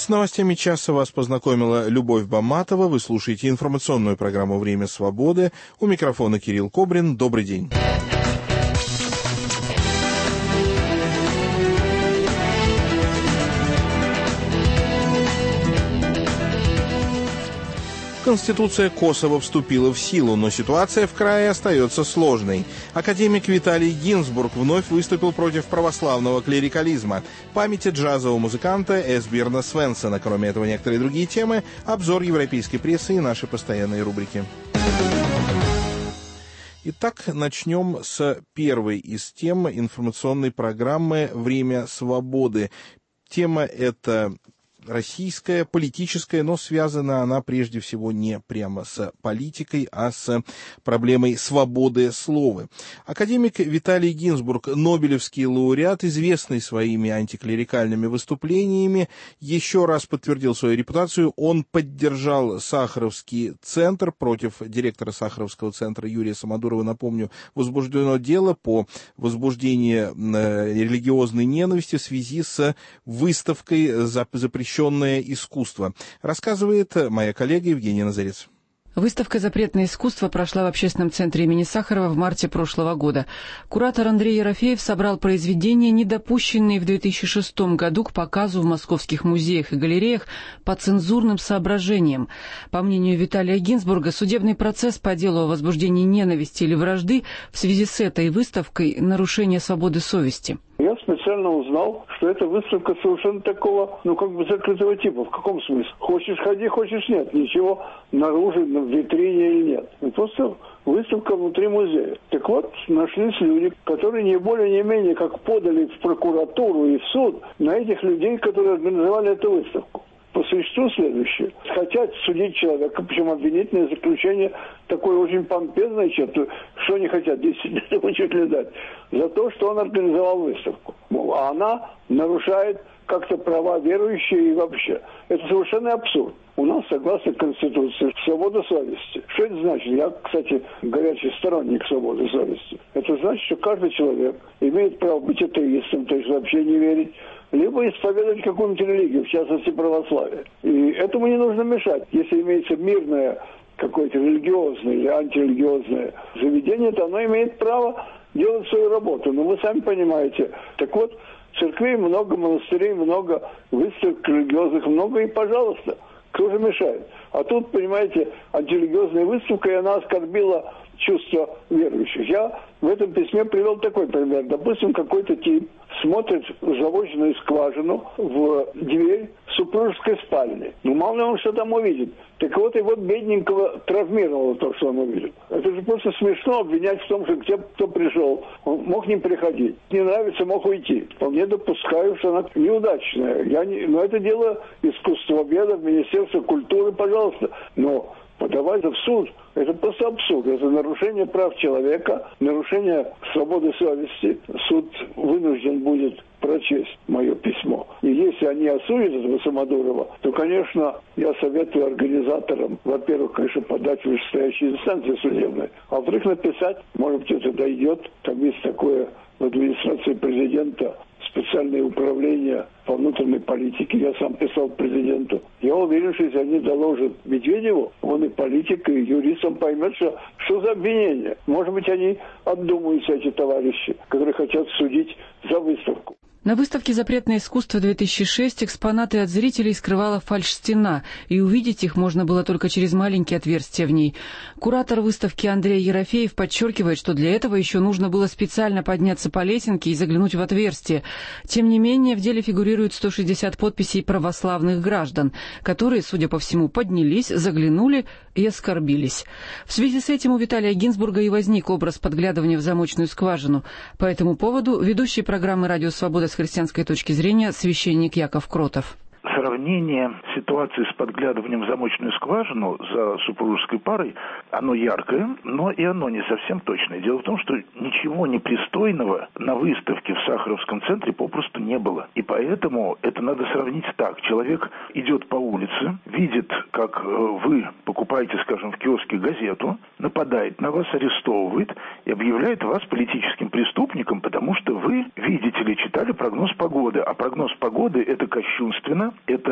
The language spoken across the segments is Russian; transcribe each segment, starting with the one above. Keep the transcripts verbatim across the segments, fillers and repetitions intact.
С новостями часа вас познакомила Любовь Баматова. Вы слушаете информационную программу «Время свободы». У микрофона Кирилл Кобрин. Добрый день. Конституция Косово вступила в силу, но ситуация в крае остается сложной. Академик Виталий Гинзбург вновь выступил против православного клерикализма. Памяти джазового музыканта Эсбирна Свенсона. Кроме этого, некоторые другие темы, обзор европейской прессы и наши постоянные рубрики. Итак, начнем с первой из тем информационной программы «Время свободы». Тема эта российская, политическая, но связана она прежде всего не прямо с политикой, а с проблемой свободы слова. Академик Виталий Гинзбург, нобелевский лауреат, известный своими антиклерикальными выступлениями, еще раз подтвердил свою репутацию. Он поддержал Сахаровский центр. Против директора Сахаровского центра Юрия Самодурова, напомню, возбуждено дело по возбуждению религиозной ненависти в связи с выставкой запрещенной искусство. Рассказывает моя коллега Евгения Назарец. Выставка «Запретное искусство» прошла в общественном центре имени Сахарова в марте прошлого года. Куратор Андрей Ерофеев собрал произведения, не допущенные в две тысячи шестом году к показу в московских музеях и галереях по цензурным соображениям. По мнению Виталия Гинзбурга, судебный процесс по делу о возбуждении ненависти или вражды в связи с этой выставкой – нарушение свободы совести. Я специально узнал, что эта выставка совершенно такого, ну, как бы закрытого типа. В каком смысле? Хочешь ходи, хочешь нет. Ничего наружу, в витрине или нет. Это просто выставка внутри музея. Так вот, нашлись люди, которые не более не менее как подали в прокуратуру и в суд на этих людей, которые организовали эту выставку. По существу следующее. Хотят судить человека, причем обвинительное заключение такое очень помпезное, что они хотят, десять лет ему чуть ли дать, за то, что он организовал выставку. А она нарушает как-то права верующих и вообще. Это совершенно абсурд. У нас, согласно Конституции, свобода совести. Что это значит? Я, кстати, горячий сторонник свободы совести. Это значит, что каждый человек имеет право быть атеистом, то есть вообще не верить, либо исповедовать какую-нибудь религию, в частности православие. И этому не нужно мешать. Если имеется мирное какое-то религиозное или антирелигиозное заведение, то оно имеет право делать свою работу. Но вы сами понимаете. Так вот, церквей много, монастырей много, выставок религиозных много, и пожалуйста, кто же мешает? А тут, понимаете, антирелигиозная выставка, и она оскорбила чувства верующих. Я в этом письме привел такой пример. Допустим, какой-то тип смотрит в замоченную скважину в дверь супружеской спальни. Ну, мало ли он что там увидит. Так вот, его бедненького травмировало то, что он увидел. Это же просто смешно обвинять в том, что те, кто пришел, он мог не приходить. Не нравится, мог уйти. Вполне допускаю, что она неудачная. Я не... Но это дело искусствоведов, Министерства культуры, пожалуйста. Но подавать в суд – это просто абсурд. Это нарушение прав человека, нарушение свободы совести. Суд вынужден будет прочесть мое письмо. И если они осудят этого Самодурова, то, конечно, я советую организаторам, во-первых, конечно, подать в вышестоящие инстанции судебные, а во-вторых, написать, может быть, это дойдет. Там есть такое в администрации президента специальное управление по внутренней политике. Я сам писал президенту. Я уверен, что если они доложат Медведеву, он и политик, и юрист, он поймет, что, что за обвинение. Может быть, они отдумаются, эти товарищи, которые хотят судить за выставку. На выставке «Запретное искусство-две тысячи шесть» экспонаты от зрителей скрывала фальш-стена, и увидеть их можно было только через маленькие отверстия в ней. Куратор выставки Андрей Ерофеев подчеркивает, что для этого еще нужно было специально подняться по лесенке и заглянуть в отверстие. Тем не менее, в деле фигурирует сто шестьдесят подписей православных граждан, которые, судя по всему, поднялись, заглянули и оскорбились. В связи с этим у Виталия Гинзбурга и возник образ подглядывания в замочную скважину. По этому поводу ведущий программы «Радио Свобода» с христианской точки зрения священник Яков Кротов. Сравнение ситуации с подглядыванием в замочную скважину за супружеской парой, оно яркое, но и оно не совсем точное. Дело в том, что ничего непристойного на выставке в Сахаровском центре попросту не было. И поэтому это надо сравнить так. Человек идет по улице, видит, как вы покупаете, скажем, в киоске газету, нападает на вас, арестовывает и объявляет вас политическим преступником, потому что вы, видите ли, читали прогноз погоды. А прогноз погоды – это кощунственно, это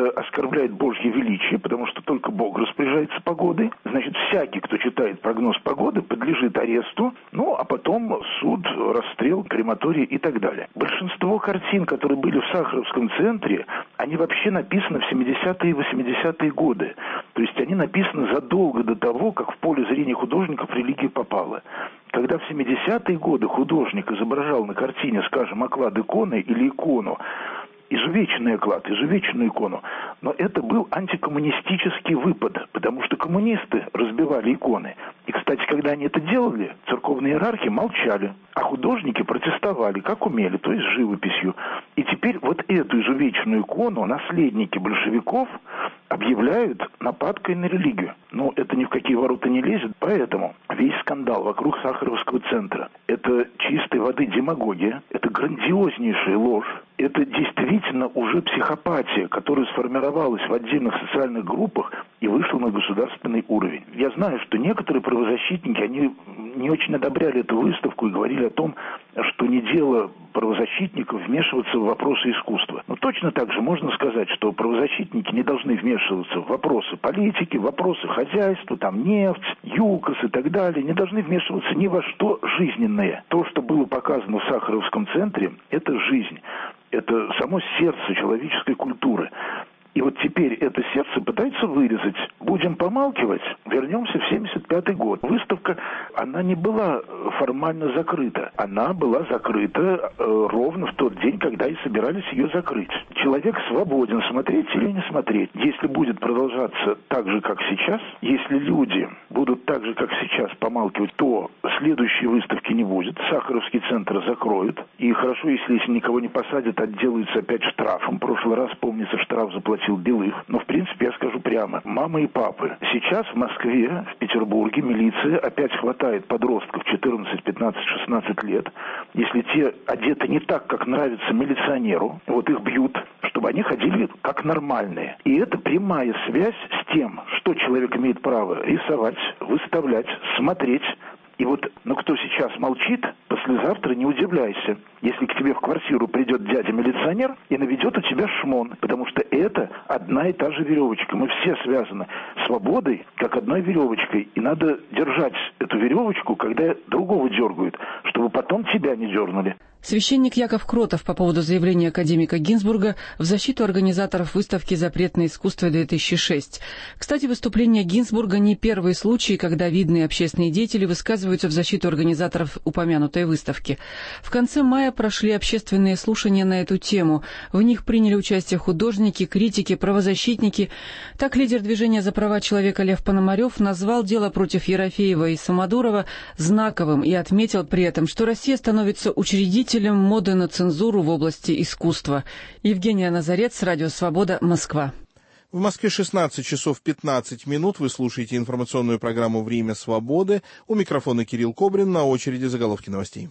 это оскорбляет Божье величие, потому что только Бог распоряжается погодой. Значит, всякий, кто читает прогноз погоды, подлежит аресту, ну, а потом суд, расстрел, крематорий и так далее. Большинство картин, которые были в Сахаровском центре, они вообще написаны в семидесятые и восьмидесятые годы. То есть они написаны задолго до того, как в поле зрения художников религия попала. Когда в семидесятые годы художник изображал на картине, скажем, оклад иконы или икону, изувеченный оклад, изувеченную икону, но это был антикоммунистический выпад, потому что коммунисты разбивали иконы. И, кстати, когда они это делали, церковные иерархи молчали, а художники протестовали, как умели, то есть живописью. И теперь вот эту изувеченную икону наследники большевиков объявляют нападкой на религию. Но это ни в какие ворота не лезет, поэтому весь скандал вокруг Сахаровского центра – это чистой воды демагогия, это грандиознейшая ложь, это действительно уже психопатия, которая сформировалась в отдельных социальных группах и вышла на государственный уровень. Я знаю, что некоторые правозащитники, они не очень одобряли эту выставку и говорили о том, что не дело правозащитников вмешиваться в вопросы искусства. Но точно так же можно сказать, что правозащитники не должны вмешиваться в вопросы политики, в вопросы хозяйства, там нефть, ЮКОС и так далее, не должны вмешиваться ни во что жизненное. То, что было показано в Сахаровском центре, это жизнь. Это само сердце человеческой культуры. И вот теперь это сердце пытается вырезать. Будем помалкивать, вернемся в семьдесят пятый год. Выставка, она не была формально закрыта. Она была закрыта э, ровно в тот день, когда и собирались ее закрыть. Человек свободен смотреть или не смотреть. Если будет продолжаться так же, как сейчас, если люди будут так же, как сейчас, помалкивать, то следующей выставки не будет. Сахаровский центр закроют. И хорошо, если, если никого не посадят, отделаются опять штрафом. В прошлый раз, помнится, штраф заплатил Белых. Но, в принципе, я скажу прямо. Мамы и папы. Сейчас в Москве, в Петербурге милиция опять хватает подростков четырнадцать, пятнадцать, шестнадцать лет. Если те одеты не так, как нравится милиционеру, вот их бьют, чтобы они ходили как нормальные. И это прямая связь с тем, что человек имеет право рисовать, выставлять, смотреть. И вот, ну, кто сейчас молчит, послезавтра не удивляйся, если к тебе в квартиру придет дядя-милиционер и наведет у тебя шмон, потому что это одна и та же веревочка. Мы все связаны свободой, как одной веревочкой. И надо держать эту веревочку, когда другого дергают, чтобы потом тебя не дернули. Священник Яков Кротов по поводу заявления академика Гинзбурга в защиту организаторов выставки «Запретное искусство-две тысячи шесть». Кстати, выступление Гинзбурга не первый случай, когда видные общественные деятели высказываются в защиту организаторов упомянутой выставки. В конце мая прошли общественные слушания на эту тему. В них приняли участие художники, критики, правозащитники. Так лидер движения за права человека Лев Пономарев назвал дело против Ерофеева и Самодурова знаковым и отметил при этом, что Россия становится учредителем моды на цензуру в области искусства. Евгения Назарец, Радио Свобода, Москва. В Москве шестнадцать часов пятнадцать минут. Вы слушаете информационную программу «Время свободы». У микрофона Кирилл Кобрин. На очереди заголовки новостей.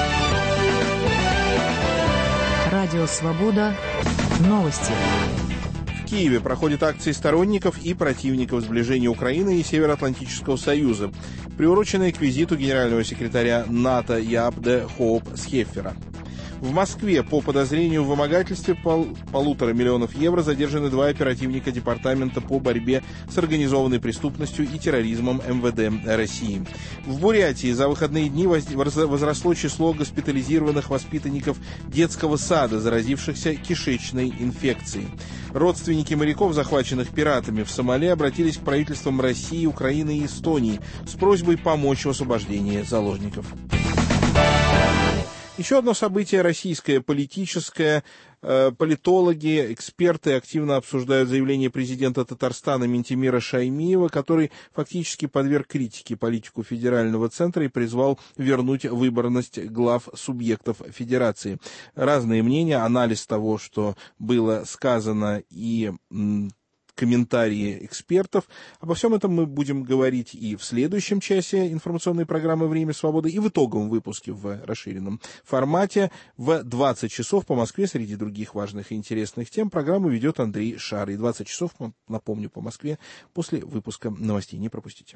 Радио Свобода. Новости. В Киеве проходят акции сторонников и противников сближения Украины и Североатлантического союза, приуроченные к визиту генерального секретаря НАТО Яап де Хоуп Схеффера. В Москве по подозрению в вымогательстве пол, полутора миллионов евро задержаны два оперативника Департамента по борьбе с организованной преступностью и терроризмом эм вэ дэ России. В Бурятии за выходные дни возросло число госпитализированных воспитанников детского сада, заразившихся кишечной инфекцией. Родственники моряков, захваченных пиратами в Сомали, обратились к правительствам России, Украины и Эстонии с просьбой помочь в освобождении заложников. Еще одно событие российское, политическое. Политологи, эксперты активно обсуждают заявление президента Татарстана Ментимира Шаймиева, который фактически подверг критике политику федерального центра и призвал вернуть выборность глав субъектов федерации. Разные мнения, анализ того, что было сказано, и комментарии экспертов. Обо всем этом мы будем говорить и в следующем часе информационной программы «Время свободы», и в итоговом выпуске в расширенном формате в двадцать часов по Москве. Среди других важных и интересных тем программу ведет Андрей Шар. И двадцать часов, напомню, по Москве после выпуска новостей. Не пропустите.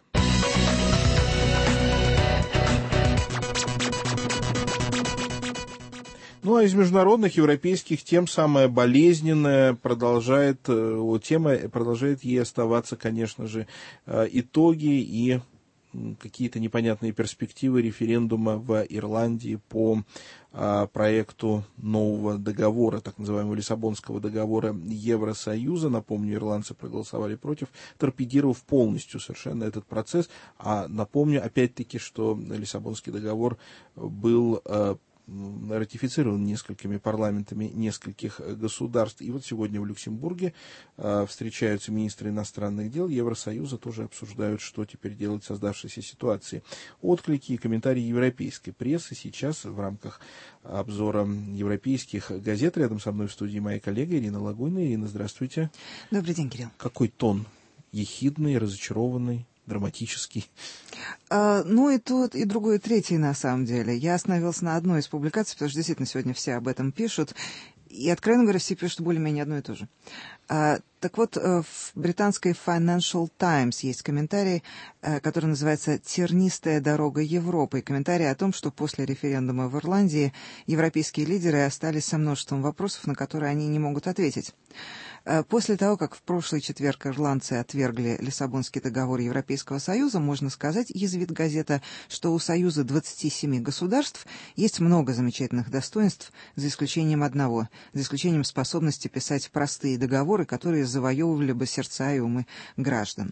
Ну, а из международных европейских тем самая болезненная продолжает, тема продолжает ей оставаться, конечно же, итоги и какие-то непонятные перспективы референдума в Ирландии по а, проекту нового договора, так называемого Лиссабонского договора Евросоюза. Напомню, ирландцы проголосовали против, торпедировав полностью совершенно этот процесс. А напомню, опять-таки, что Лиссабонский договор был а, ратифицирован несколькими парламентами нескольких государств. И вот сегодня в Люксембурге э, встречаются министры иностранных дел Евросоюза, тоже обсуждают, что теперь делать в создавшейся ситуации. Отклики и комментарии европейской прессы сейчас в рамках обзора европейских газет. Рядом со мной в студии моя коллега Ирина Лагунина. Ирина, здравствуйте. Добрый день, Кирилл. Какой тон? Ехидный, разочарованный? Драматический? А, ну, и тут, и другой, и третий, на самом деле. Я остановился на одной из публикаций, потому что действительно сегодня все об этом пишут. И, откровенно говоря, все пишут более-менее одно и то же. А, так вот, в британской Financial Times есть комментарий, который называется «Тернистая дорога Европы». И комментарий о том, что после референдума в Ирландии европейские лидеры остались со множеством вопросов, на которые они не могут ответить. После того, как в прошлый четверг ирландцы отвергли Лиссабонский договор Европейского Союза, можно сказать, язвит газета, что у Союза двадцати семи государств есть много замечательных достоинств, за исключением одного, за исключением способности писать простые договоры, которые завоевывали бы сердца и умы граждан.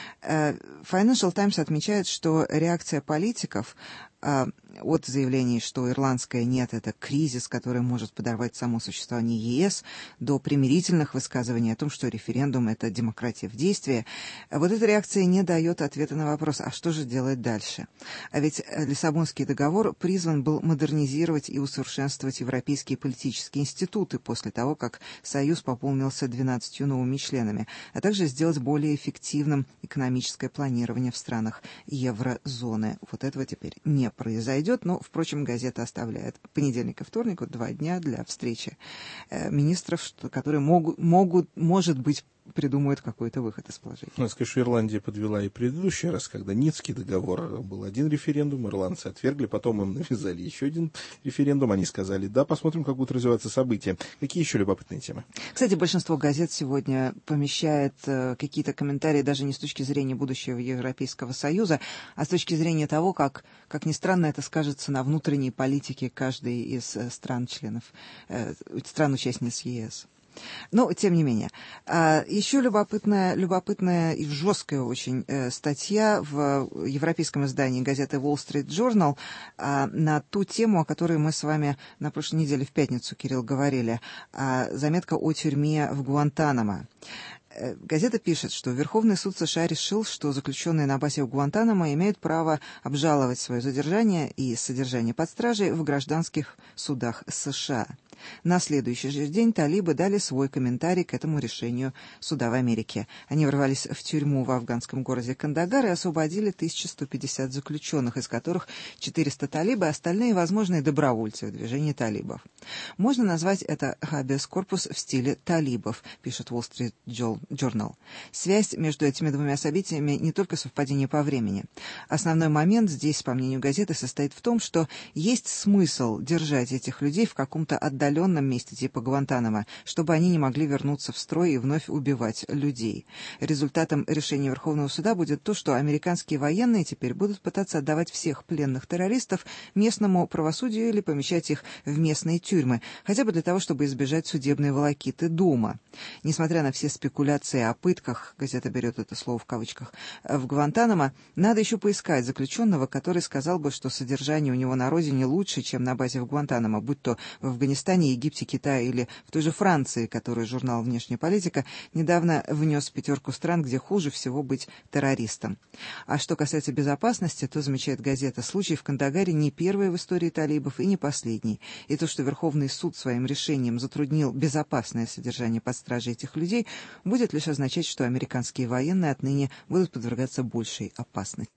Financial Times отмечает, что реакция политиков от заявлений, что ирландское «нет» — это кризис, который может подорвать само существование ЕС, до примирительных высказываний о том, что референдум — это демократия в действии, вот эта реакция не дает ответа на вопрос, а что же делать дальше? А ведь Лиссабонский договор призван был модернизировать и усовершенствовать европейские политические институты после того, как Союз пополнился двенадцатью новыми членами, а также сделать более эффективным экономическое планирование в странах еврозоны. Вот этого теперь не произойдет, но, впрочем, газета оставляет понедельник и вторник, вот два дня для встречи э, министров, что, которые могут, могут, может быть, придумают какой-то выход из положения. Надо сказать, что Ирландия подвела и предыдущий раз, когда Ницкий договор был один референдум, ирландцы отвергли, потом им навязали еще один референдум, они сказали, да, посмотрим, как будут развиваться события. Какие еще любопытные темы? Кстати, большинство газет сегодня помещает э, какие-то комментарии даже не с точки зрения будущего Европейского Союза, а с точки зрения того, как, как ни странно, это скажется на внутренней политике каждой из э, стран-членов, э, стран-участниц ЕС. Но, тем не менее, еще любопытная, любопытная и жесткая очень статья в европейском издании газеты Wall Street Journal на ту тему, о которой мы с вами на прошлой неделе в пятницу, Кирилл, говорили. Заметка о тюрьме в Гуантанамо. Газета пишет, что Верховный суд США решил, что заключенные на базе в Гуантанамо имеют право обжаловать свое задержание и содержание под стражей в гражданских судах США. На следующий же день талибы дали свой комментарий к этому решению суда в Америке. Они ворвались в тюрьму в афганском городе Кандагар и освободили тысячу сто пятьдесят заключенных, из которых четыреста талибы, а остальные, возможные добровольцы в движении талибов. Можно назвать это habeas corpus в стиле талибов, пишет Wall Street Journal. Связь между этими двумя событиями не только совпадение по времени. Основной момент здесь, по мнению газеты, состоит в том, что есть смысл держать этих людей в каком-то отдаленном месте типа Гуантанамо, чтобы они не могли вернуться в строй и вновь убивать людей. Результатом решения Верховного суда будет то, что американские военные теперь будут пытаться отдавать всех пленных террористов местному правосудию или помещать их в местные тюрьмы, хотя бы для того, чтобы избежать судебной волокиты дома. Несмотря на все спекуляции о пытках, газета берет это слово в кавычках, в Гуантанамо, надо еще поискать заключенного, который сказал бы, что содержание у него на родине лучше, чем на базе в Гуантанамо, будь то в Афганистане, Египте, Китае или в той же Франции, которую журнал «Внешняя политика» недавно внес в пятерку стран, где хуже всего быть террористом. А что касается безопасности, то, замечает газета, случай в Кандагаре не первый в истории талибов и не последний. И то, что Верховный суд своим решением затруднил безопасное содержание под стражей этих людей, будет лишь означать, что американские военные отныне будут подвергаться большей опасности.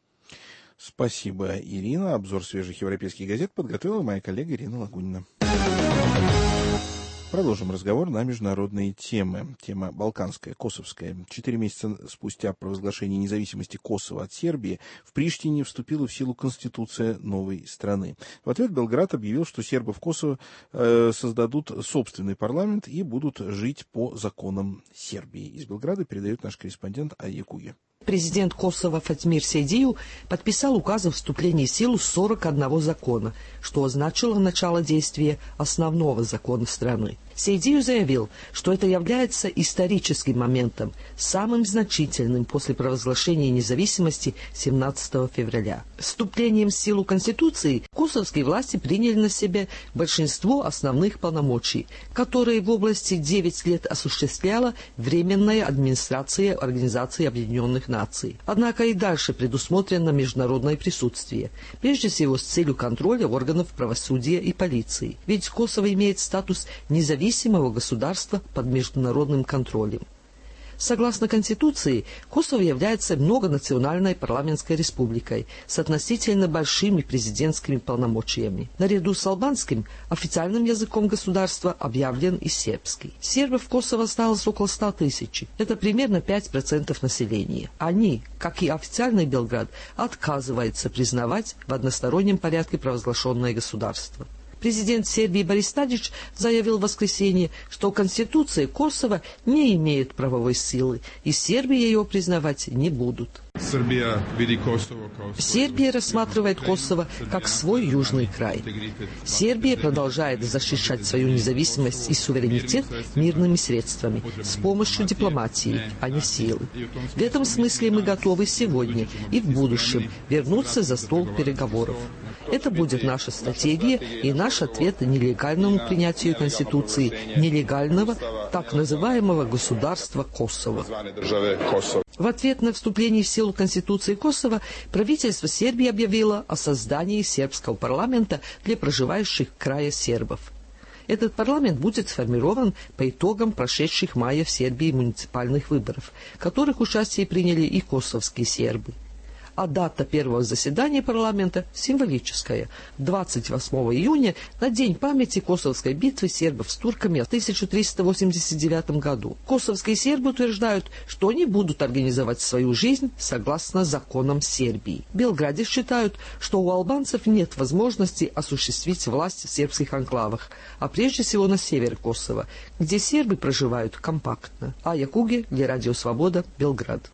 Спасибо, Ирина. Обзор свежих европейских газет подготовила моя коллега Ирина Лагунина. Продолжим разговор на международные темы. Тема балканская, косовская. Четыре месяца спустя провозглашения независимости Косово от Сербии в Приштине вступила в силу конституция новой страны. В ответ Белград объявил, что сербы в Косово э, создадут собственный парламент и будут жить по законам Сербии. Из Белграда передает наш корреспондент Айя Куге. Президент Косово Фатмир Сейдиев подписал указ о вступлении в силу сорок одного закона, что означало начало действия основного закона страны. Сейдиев заявил, что это является историческим моментом, самым значительным после провозглашения независимости семнадцатого февраля. С вступлением в силу Конституции косовские власти приняли на себя большинство основных полномочий, которые в области девять лет осуществляла Временная администрация Организации Объединенных Наций. Однако и дальше предусмотрено международное присутствие, прежде всего с целью контроля органов правосудия и полиции. Ведь Косово имеет статус независимого государства под международным контролем. Согласно Конституции, Косово является многонациональной парламентской республикой с относительно большими президентскими полномочиями. Наряду с албанским официальным языком государства объявлен и сербский. Сербов в Косово осталось около ста тысяч. Это примерно пять процентов населения. Они, как и официальный Белград, отказываются признавать в одностороннем порядке провозглашенное государство. Президент Сербии Борис Тадич заявил в воскресенье, что Конституция Косово не имеет правовой силы, и Сербии ее признавать не будут. Сербия рассматривает Косово как свой южный край. Сербия продолжает защищать свою независимость и суверенитет мирными средствами, с помощью дипломатии, а не силы. В этом смысле мы готовы сегодня и в будущем вернуться за стол переговоров. Это будет наша стратегия и наш ответ нелегальному принятию Конституции нелегального, так называемого государства Косово. В ответ на вступление в силу Конституции Косово правительство Сербии объявило о создании сербского парламента для проживающих в крае сербов. Этот парламент будет сформирован по итогам прошедших в мае в Сербии муниципальных выборов, в которых участие приняли и косовские сербы. А дата первого заседания парламента символическая. двадцать восьмого июня, на день памяти Косовской битвы сербов с турками в тысяча триста восемьдесят девятом году. Косовские сербы утверждают, что они будут организовать свою жизнь согласно законам Сербии. В Белграде считают, что у албанцев нет возможности осуществить власть в сербских анклавах, а прежде всего на севере Косово, где сербы проживают компактно. Айя Куге для Радио Свобода, Белград.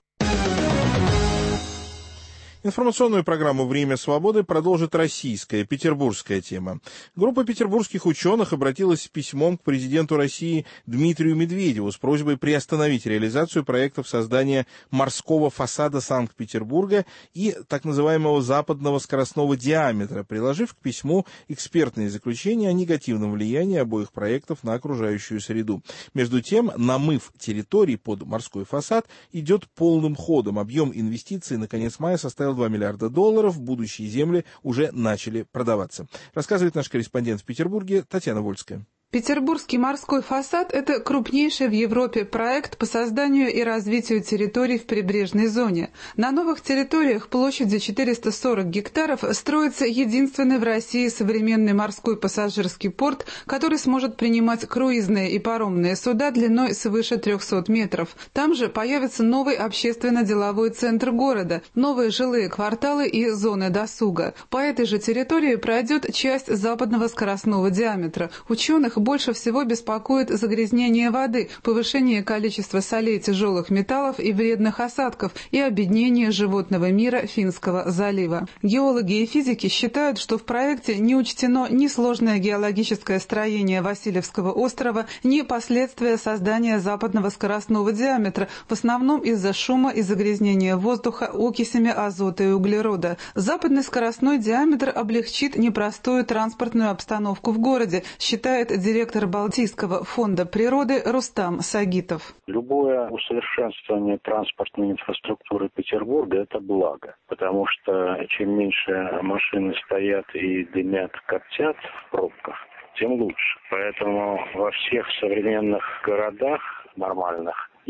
Информационную программу «Время свободы» продолжит российская, петербургская тема. Группа петербургских ученых обратилась с письмом к президенту России Дмитрию Медведеву с просьбой приостановить реализацию проектов создания морского фасада Санкт-Петербурга и так называемого западного скоростного диаметра, приложив к письму экспертные заключения о негативном влиянии обоих проектов на окружающую среду. Между тем, намыв территорий под морской фасад идет полным ходом. Объем инвестиций на конец мая составил два миллиарда долларов, будущие земли уже начали продаваться. Рассказывает наш корреспондент в Петербурге Татьяна Вольская. Петербургский морской фасад – это крупнейший в Европе проект по созданию и развитию территорий в прибрежной зоне. На новых территориях площадью четыреста сорок гектаров строится единственный в России современный морской пассажирский порт, который сможет принимать круизные и паромные суда длиной свыше трехсот метров. Там же появится новый общественно-деловой центр города, новые жилые кварталы и зоны досуга. По этой же территории пройдет часть западного скоростного диаметра. Ученых больше всего беспокоит загрязнение воды, повышение количества солей тяжелых металлов и вредных осадков и обеднение животного мира Финского залива. Геологи и физики считают, что в проекте не учтено ни сложное геологическое строение Васильевского острова, ни последствия создания западного скоростного диаметра, в основном из-за шума и загрязнения воздуха окисями азота и углерода. Западный скоростной диаметр облегчит непростую транспортную обстановку в городе, считает директор Балтийского фонда природы Рустам Сагитов. Любое усовершенствование транспортной инфраструктуры Петербурга – это благо, потому что чем меньше машины стоят и дымят, коптят в пробках, тем лучше. Поэтому во всех современных городах нормальных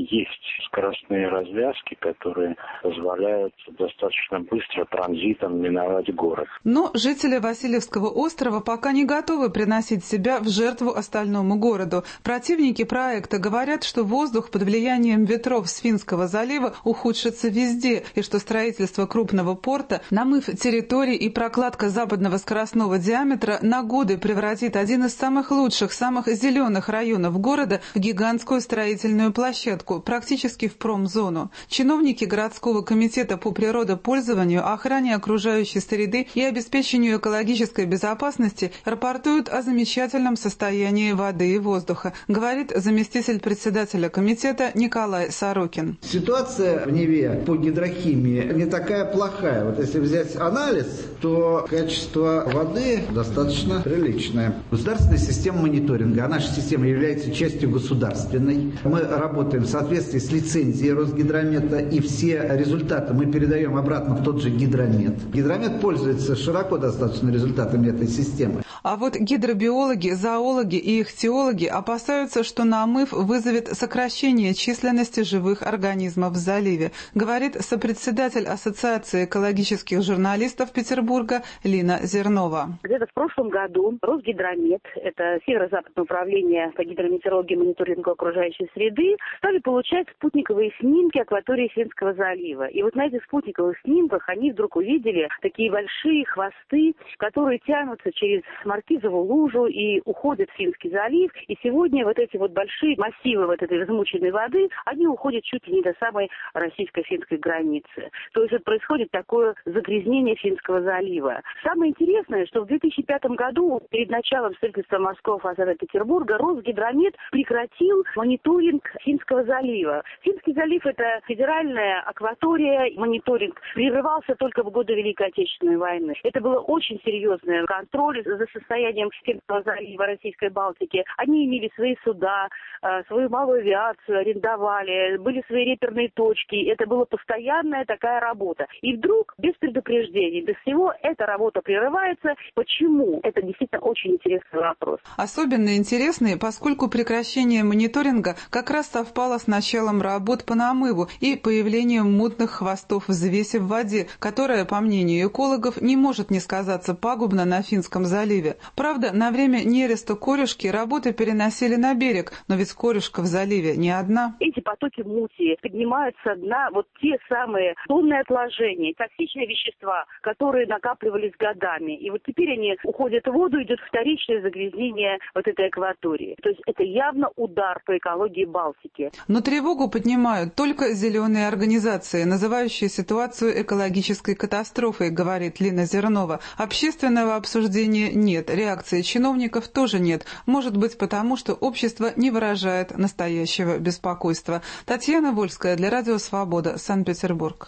есть скоростные развязки, которые позволяют достаточно быстро транзитом миновать город. Но жители Васильевского острова пока не готовы приносить себя в жертву остальному городу. Противники проекта говорят, что воздух под влиянием ветров с Финского залива ухудшится везде, и что строительство крупного порта, намыв территорий и прокладка западного скоростного диаметра на годы превратит один из самых лучших, самых зеленых районов города в гигантскую строительную площадку, практически в промзону. Чиновники городского комитета по природопользованию, охране окружающей среды и обеспечению экологической безопасности рапортуют о замечательном состоянии воды и воздуха, говорит заместитель председателя комитета Николай Сорокин. Ситуация в Неве по гидрохимии не такая плохая. Вот если взять анализ, то качество воды достаточно приличное. Государственная система мониторинга, а наша система является частью государственной. Мы работаем в соответствии с лицензией Росгидромета, и все результаты мы передаем обратно в тот же Гидромет. Гидромет пользуется широко достаточно результатами этой системы. А вот гидробиологи, зоологи и ихтиологи опасаются, что намыв вызовет сокращение численности живых организмов в заливе, говорит сопредседатель Ассоциации экологических журналистов Петербурга Лина Зернова. Где-то в прошлом году Росгидромет, это северо-западное управление по гидрометеорологии и мониторингу окружающей среды, стали получать спутниковые снимки акватории Финского залива. И вот на этих спутниковых снимках они вдруг увидели такие большие хвосты, которые тянутся через Маркизову лужу и уходят в Финский залив. И сегодня вот эти вот большие массивы вот этой размученной воды, они уходят чуть ли не до самой российско-финской границы. То есть вот происходит такое загрязнение Финского залива. Самое интересное, что в две тысячи пятом году, перед началом строительства морского фасада Петербурга, Росгидромет прекратил мониторинг Финского залива. Финский залив – это федеральная акватория, мониторинг прерывался только в годы Великой Отечественной войны. Это было очень серьезный контроль за состоянием Финского залива, Российской Балтики. Они имели свои суда, свою малую авиацию, арендовали, были свои реперные точки. Это была постоянная такая работа. И вдруг, без предупреждений, без всего, эта работа прерывается. Почему? Это действительно очень интересный вопрос. Особенно интересный, поскольку прекращение мониторинга как раз совпало с началом работ по намыву и появлением мутных хвостов взвеси в воде, которая, по мнению экологов, не может не сказаться пагубно на Финском заливе. Правда, на время нереста корюшки работы переносили на берег, но ведь корюшка в заливе не одна. Эти потоки мути поднимают со дна вот те самые тонны отложения, токсичные вещества, которые накапливались годами. И вот теперь они уходят в воду, идет вторичное загрязнение вот этой акватории. То есть это явно удар по экологии Балтики. Но тревогу поднимают только зеленые организации, называющие ситуацию экологической катастрофой, говорит Лина Зернова. Общественного обсуждения нет, реакции чиновников тоже нет. Может быть, потому что общество не выражает настоящего беспокойства. Татьяна Вольская для Радио Свобода, Санкт-Петербург.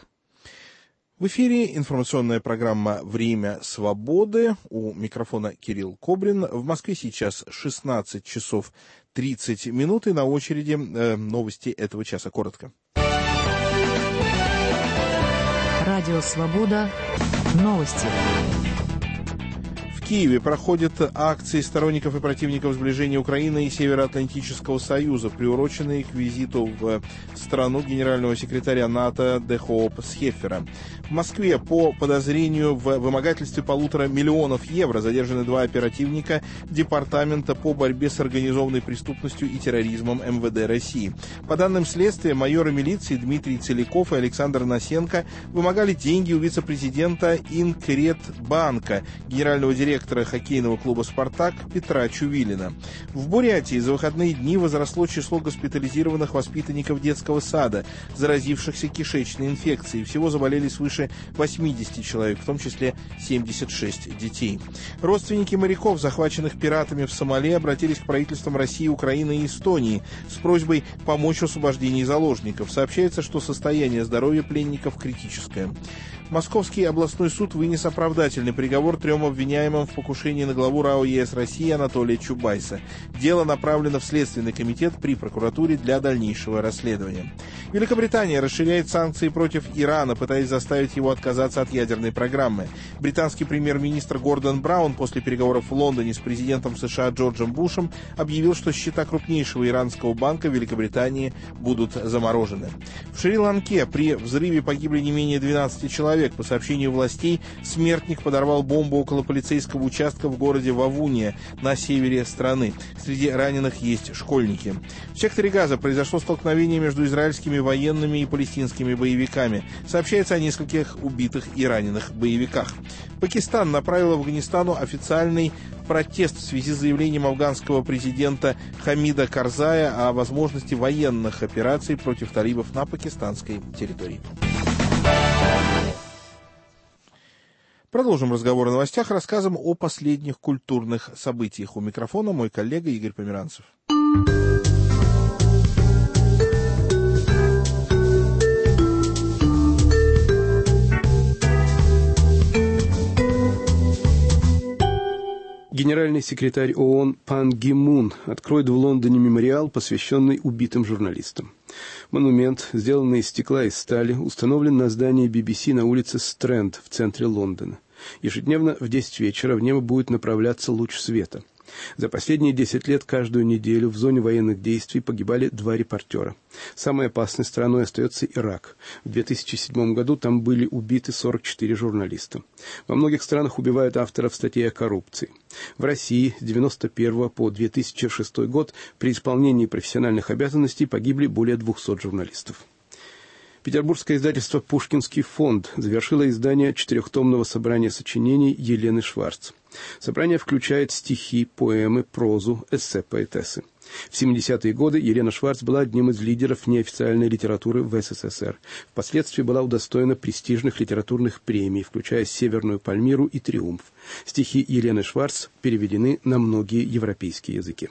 В эфире информационная программа «Время свободы». У микрофона Кирилл Кобрин. В Москве сейчас шестнадцать часов тридцать минут. И на очереди э, новости этого часа. Коротко. Радио «Свобода». Новости. В Киеве проходят акции сторонников и противников сближения Украины и Североатлантического союза, приуроченные к визиту в страну генерального секретаря НАТО Де Хоопа Схеффера. В Москве по подозрению в вымогательстве полутора миллионов евро задержаны два оперативника Департамента по борьбе с организованной преступностью и терроризмом эм вэ дэ России. По данным следствия, майоры милиции Дмитрий Целиков и Александр Насенко вымогали деньги у вице-президента Инкретбанка, генерального директора хоккейного клуба «Спартак» Петра Чувилина. В Бурятии за выходные дни возросло число госпитализированных воспитанников детского сада, заразившихся кишечной инфекцией. Всего заболели свыше восемьдесят человек, в том числе семьдесят шесть детей. Родственники моряков, захваченных пиратами в Сомали, обратились к правительствам России, Украины и Эстонии с просьбой помочь в освобождении заложников. Сообщается, что состояние здоровья пленников критическое. Московский областной суд вынес оправдательный приговор трем обвиняемым в покушении на главу РАО ЕС России Анатолия Чубайса. Дело направлено в Следственный комитет при прокуратуре для дальнейшего расследования. Великобритания расширяет санкции против Ирана, пытаясь заставить его отказаться от ядерной программы. Британский премьер-министр Гордон Браун после переговоров в Лондоне с президентом США Джорджем Бушем объявил, что счета крупнейшего иранского банка в Великобритании будут заморожены. В Шри-Ланке при взрыве погибли не менее двенадцати человек. По сообщению властей, смертник подорвал бомбу около полицейского участка в городе Вавуния на севере страны. Среди раненых есть школьники. В секторе Газа произошло столкновение между израильскими военными и палестинскими боевиками. Сообщается о нескольких убитых и раненых боевиках. Пакистан направил Афганистану официальный протест в связи с заявлением афганского президента Хамида Карзая о возможности военных операций против талибов на пакистанской территории. Продолжим разговор о новостях рассказом о последних культурных событиях. У микрофона мой коллега Игорь Померанцев. Генеральный секретарь ООН Пан Ги Мун откроет в Лондоне мемориал, посвященный убитым журналистам. Монумент, сделанный из стекла и стали, установлен на здании би би си на улице Стрэнд в центре Лондона. Ежедневно в десять вечера в небо будет направляться луч света. За последние десять лет каждую неделю в зоне военных действий погибали два репортера. Самой опасной страной остается Ирак. В две тысячи седьмом году там были убиты сорок четыре журналиста. Во многих странах убивают авторов статей о коррупции. В России с девяносто первого по две тысячи шестой год при исполнении профессиональных обязанностей погибли более двухсот журналистов. Петербургское издательство «Пушкинский фонд» завершило издание четырехтомного собрания сочинений Елены Шварц. Собрание включает стихи, поэмы, прозу, эссе поэтессы. В семидесятые годы Елена Шварц была одним из лидеров неофициальной литературы в эс эс эс эр. Впоследствии была удостоена престижных литературных премий, включая «Северную Пальмиру» и «Триумф». Стихи Елены Шварц переведены на многие европейские языки.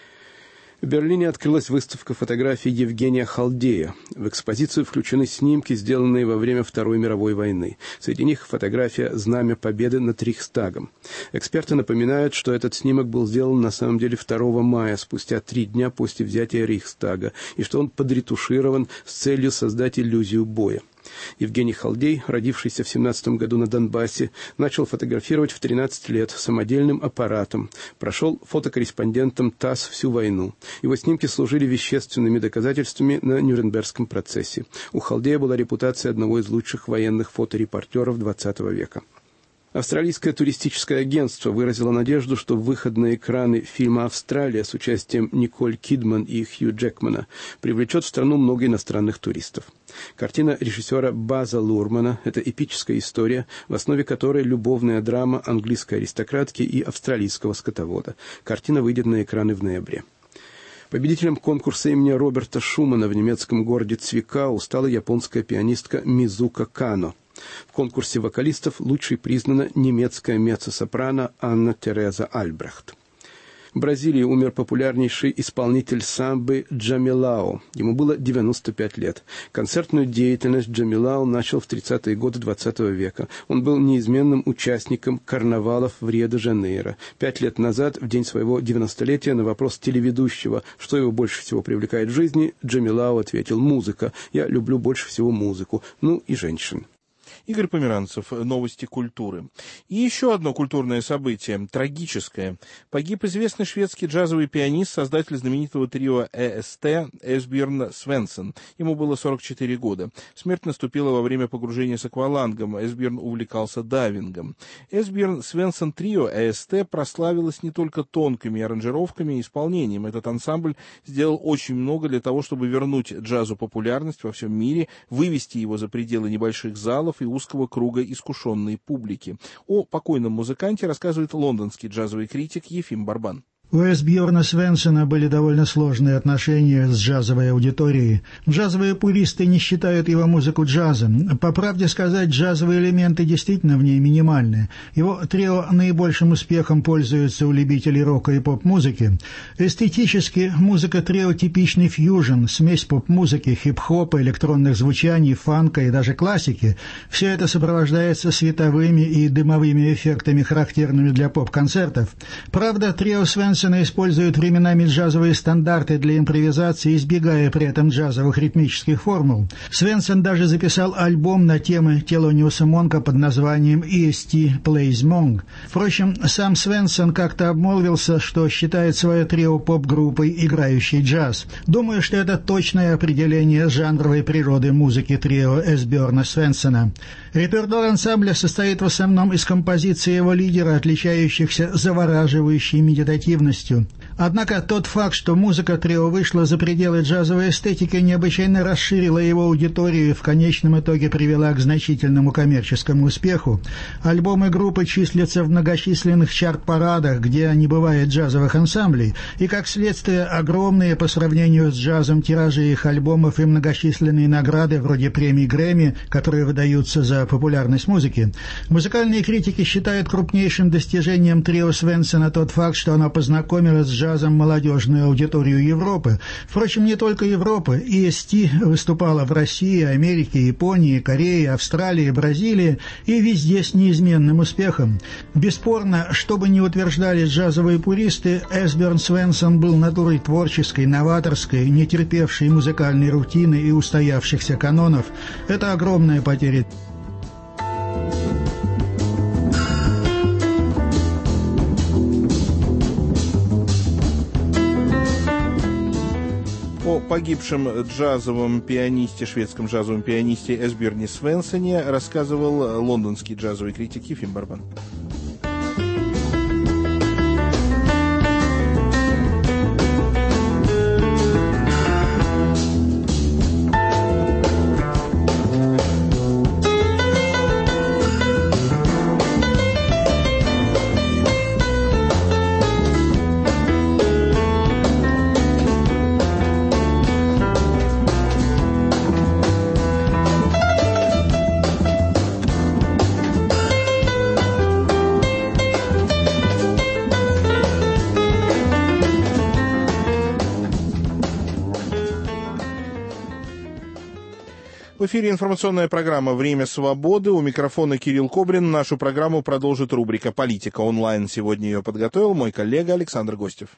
В Берлине открылась выставка фотографий Евгения Халдея. В экспозицию включены снимки, сделанные во время Второй мировой войны. Среди них фотография «Знамя Победы над Рейхстагом». Эксперты напоминают, что этот снимок был сделан на самом деле второго мая, спустя три дня после взятия Рейхстага, и что он подретуширован с целью создать иллюзию боя. Евгений Халдей, родившийся в семнадцатом году на Донбассе, начал фотографировать в тринадцать лет самодельным аппаратом, прошел фотокорреспондентом ТАСС всю войну. Его снимки служили вещественными доказательствами на Нюрнбергском процессе. У Халдея была репутация одного из лучших военных фоторепортеров двадцатого века. Австралийское туристическое агентство выразило надежду, что выход на экраны фильма «Австралия» с участием Николь Кидман и Хью Джекмана привлечет в страну много иностранных туристов. Картина режиссера База Лурмана – это эпическая история, в основе которой любовная драма английской аристократки и австралийского скотовода. Картина выйдет на экраны в ноябре. Победителем конкурса имени Роберта Шумана в немецком городе Цвикау стала японская пианистка Мизука Кано. В конкурсе вокалистов лучшей признана немецкая меццо-сопрано Анна Тереза Альбрехт. В Бразилии умер популярнейший исполнитель самбы Джамилао. Ему было девяносто пять лет. Концертную деятельность Джамилао начал в тридцатые годы двадцатого века. Он был неизменным участником карнавалов в Рио-де-Жанейро. Пять лет назад, в день своего девяностолетия, на вопрос телеведущего, что его больше всего привлекает в жизни, Джамилао ответил: «Музыка. Я люблю больше всего музыку. Ну и женщин». Игорь Померанцев, новости культуры. И еще одно культурное событие, трагическое. Погиб известный шведский джазовый пианист, создатель знаменитого трио и эс ти Эсбjörn Svensson. Ему было сорок четыре года. Смерть наступила во время погружения с аквалангом. Эсбjörn увлекался дайвингом. Эсбjörn Svensson трио и эс ти прославилось не только тонкими аранжировками и исполнением. Этот ансамбль сделал очень много для того, чтобы вернуть джазу популярность во всем мире, вывести его за пределы небольших залов и узкого круга искушенной публики. О покойном музыканте рассказывает лондонский джазовый критик Ефим Барбан. У Эсбjörna Свенсона были довольно сложные отношения с джазовой аудиторией. Джазовые пуристы не считают его музыку джазом. По правде сказать, джазовые элементы действительно в ней минимальны. Его трио наибольшим успехом пользуется у любителей рока и поп-музыки. Эстетически музыка трио типичный фьюжн, смесь поп-музыки, хип-хопа, электронных звучаний, фанка и даже классики. Все это сопровождается световыми и дымовыми эффектами, характерными для поп-концертов. Правда, трио Свенсона Свенсона используют временами джазовые стандарты для импровизации, избегая при этом джазовых ритмических формул. Свенсон даже записал альбом на темы Телониуса Монка под названием «и эс ти Plays Monk». Впрочем, сам Свенсон как-то обмолвился, что считает свое трио поп-группой, играющей джаз. Думаю, что это точное определение жанровой природы музыки трио Эсберна Свенсона. Репертуар ансамбля состоит в основном из композиций его лидера, отличающихся завораживающей медитативностью. Однако тот факт, что музыка трио вышла за пределы джазовой эстетики, необычайно расширила его аудиторию и в конечном итоге привела к значительному коммерческому успеху. Альбомы группы числятся в многочисленных чарт-парадах, где не бывает джазовых ансамблей, и, как следствие, огромные по сравнению с джазом тиражи их альбомов и многочисленные награды, вроде премий Грэмми, которые выдаются за популярность музыки. Музыкальные критики считают крупнейшим достижением трио Свенсона тот факт, что оно познакомило с джазом молодежную аудиторию Европы. Впрочем, не только Европы. и эс ти выступала в России, Америке, Японии, Корее, Австралии, Бразилии и везде с неизменным успехом. Бесспорно, что бы ни утверждали джазовые пуристы, Эсберн Свенсон был натурой творческой, новаторской, не терпевшей музыкальной рутины и устоявшихся канонов. Это огромная потеря. О погибшем джазовом пианисте, шведском джазовом пианисте Эсберне Свенсоне рассказывал лондонский джазовый критик Ефим Барбан. В эфире информационная программа «Время свободы». У микрофона Кирилл Кобрин. Нашу программу продолжит рубрика «Политика онлайн». Сегодня ее подготовил мой коллега Александр Гостев.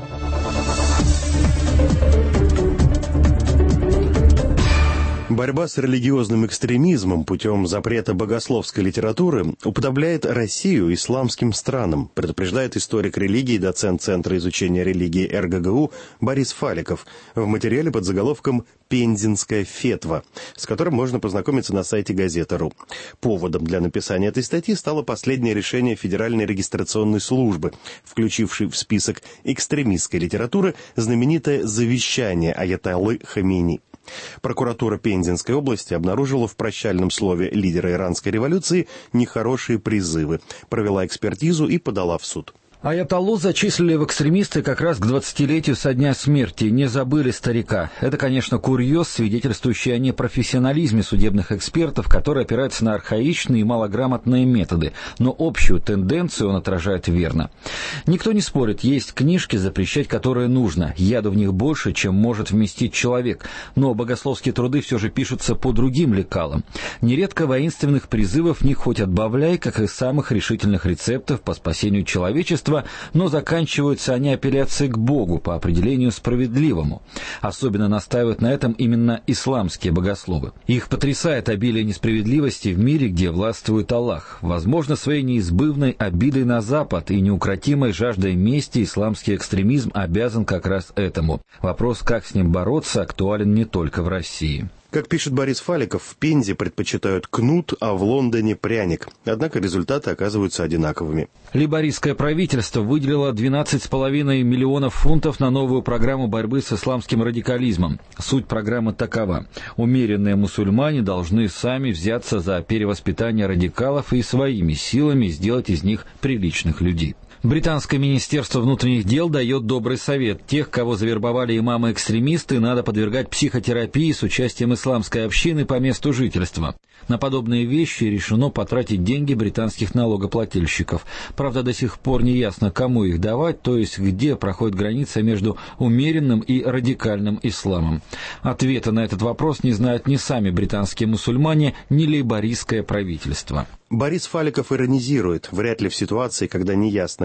Борьба с религиозным экстремизмом путем запрета богословской литературы уподобляет Россию исламским странам, предупреждает историк религии, доцент Центра изучения религии эр гэ гэ у Борис Фаликов в материале под заголовком «Пензенская фетва», с которым можно познакомиться на сайте газеты точка ру. Поводом для написания этой статьи стало последнее решение Федеральной регистрационной службы, включившей в список экстремистской литературы знаменитое «Завещание аятоллы Хамейни». Прокуратура Пензенской области обнаружила в прощальном слове лидера иранской революции нехорошие призывы, провела экспертизу и подала в суд. Аятоллу зачислили в экстремисты как раз к двадцатилетию со дня смерти. Не забыли старика. Это, конечно, курьез, свидетельствующий о непрофессионализме судебных экспертов, которые опираются на архаичные и малограмотные методы. Но общую тенденцию он отражает верно. Никто не спорит, есть книжки, запрещать которые нужно. Яду в них больше, чем может вместить человек. Но богословские труды все же пишутся по другим лекалам. Нередко воинственных призывов в них хоть отбавляй, как и самых решительных рецептов по спасению человечества, но заканчиваются они апелляцией к Богу по определению справедливому. Особенно настаивают на этом именно исламские богословы. Их потрясает обилие несправедливости в мире, где властвует Аллах. Возможно, своей неизбывной обидой на Запад и неукротимой жаждой мести исламский экстремизм обязан как раз этому. Вопрос, как с ним бороться, актуален не только в России. Как пишет Борис Фаликов, в Пензе предпочитают кнут, а в Лондоне пряник. Однако результаты оказываются одинаковыми. Лейбористское правительство выделило двенадцать с половиной миллионов фунтов на новую программу борьбы с исламским радикализмом. Суть программы такова. Умеренные мусульмане должны сами взяться за перевоспитание радикалов и своими силами сделать из них приличных людей. Британское министерство внутренних дел дает добрый совет. Тех, кого завербовали имамы-экстремисты, надо подвергать психотерапии с участием исламской общины по месту жительства. На подобные вещи решено потратить деньги британских налогоплательщиков. Правда, до сих пор не ясно, кому их давать, то есть где проходит граница между умеренным и радикальным исламом. Ответа на этот вопрос не знают ни сами британские мусульмане, ни лейбористское правительство. Борис Фаликов иронизирует. Вряд ли в ситуации, когда неясно,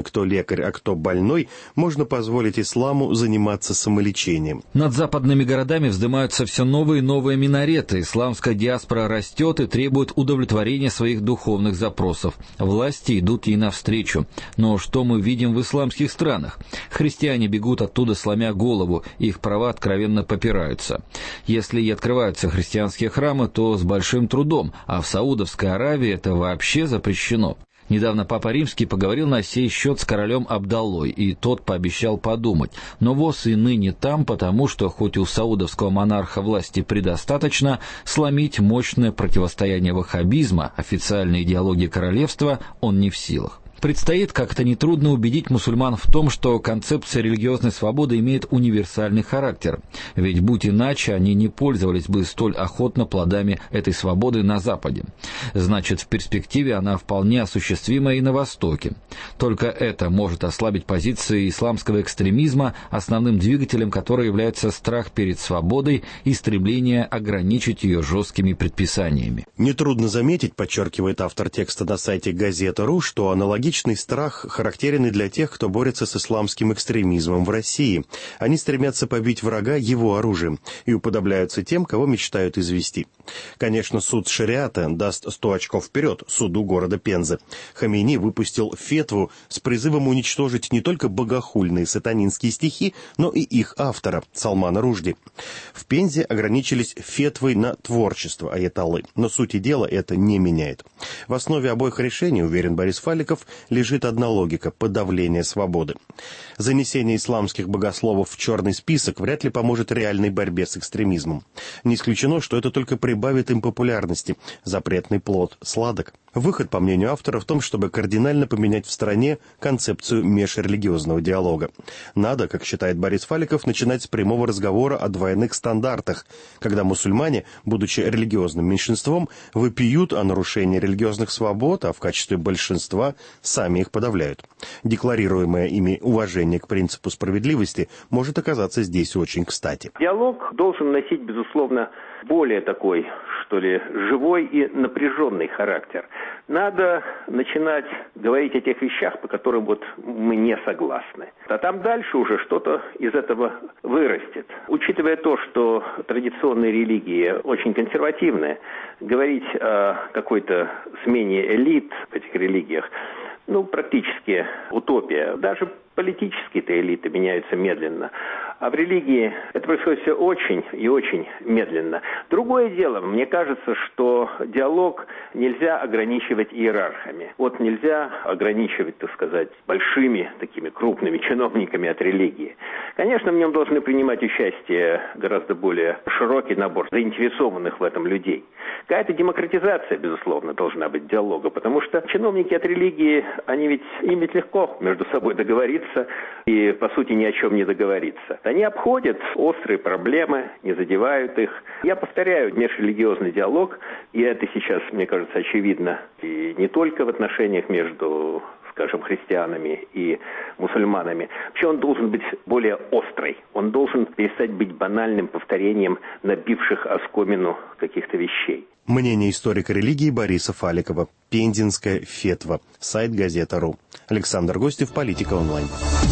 кто лекарь, а кто больной, можно позволить исламу заниматься самолечением. Над западными городами вздымаются все новые и новые минареты. Исламская диаспора растет и требует удовлетворения своих духовных запросов. Власти идут ей навстречу. Но что мы видим в исламских странах? Христиане бегут оттуда, сломя голову, их права откровенно попираются. Если и открываются христианские храмы, то с большим трудом, а в Саудовской Аравии это вообще запрещено. Недавно Папа Римский поговорил на сей счет с королем Абдаллой, и тот пообещал подумать. Но ВОС и ныне там, потому что, хоть у саудовского монарха власти предостаточно, сломить мощное противостояние ваххабизма, официальной идеологии королевства, он не в силах. Предстоит как-то нетрудно убедить мусульман в том, что концепция религиозной свободы имеет универсальный характер. Ведь, будь иначе, они не пользовались бы столь охотно плодами этой свободы на Западе. Значит, в перспективе она вполне осуществима и на Востоке. Только это может ослабить позиции исламского экстремизма, основным двигателем которого является страх перед свободой и стремление ограничить ее жесткими предписаниями. Нетрудно заметить, подчеркивает автор текста на сайте Газета.ру, что аналогично Личный страх характерен и для тех, кто борется с исламским экстремизмом в России. Они стремятся побить врага его оружием и уподобляются тем, кого мечтают извести. Конечно, суд шариата даст сто очков вперед суду города Пензы. Хамейни выпустил фетву с призывом уничтожить не только богохульные сатанинские стихи, но и их автора, Салмана Ружди. В Пензе ограничились фетвой на творчество аятоллы, но сути дела это не меняет. В основе обоих решений, уверен Борис Фаликов, лежит одна логика – подавление свободы. Занесение исламских богословов в черный список вряд ли поможет реальной борьбе с экстремизмом. Не исключено, что это только прибавит им популярности. Запретный плод сладок. Выход, по мнению автора, в том, чтобы кардинально поменять в стране концепцию межрелигиозного диалога. Надо, как считает Борис Фаликов, начинать с прямого разговора о двойных стандартах, когда мусульмане, будучи религиозным меньшинством, вопиют о нарушении религиозных свобод, а в качестве большинства сами их подавляют. Декларируемое ими уважение к принципу справедливости может оказаться здесь очень кстати. Диалог должен носить, безусловно, более такой, что ли, живой и напряженный характер. Надо начинать говорить о тех вещах, по которым вот мы не согласны. А там дальше уже что-то из этого вырастет. Учитывая то, что традиционные религии очень консервативные, говорить о какой-то смене элит в этих религиях, ну, практически утопия. Даже политические-то элиты меняются медленно. А в религии это происходит все очень и очень медленно. Другое дело, мне кажется, что диалог нельзя ограничивать иерархами. Вот нельзя ограничивать, так сказать, большими такими крупными чиновниками от религии. Конечно, в нем должны принимать участие гораздо более широкий набор заинтересованных в этом людей. Какая-то демократизация, безусловно, должна быть диалога, потому что чиновники от религии, они ведь, им ведь легко между собой договориться и, по сути, ни о чем не договориться. Они обходят острые проблемы, не задевают их. Я повторяю, межрелигиозный диалог, и это сейчас, мне кажется, очевидно, и не только в отношениях между, скажем, христианами и мусульманами. Вообще он должен быть более острый. Он должен перестать быть банальным повторением набивших оскомину каких-то вещей. Мнение историка религии Бориса Фаликова. Пензенская фетва. Сайт Газета.ру. Александр Гостев, Политика онлайн.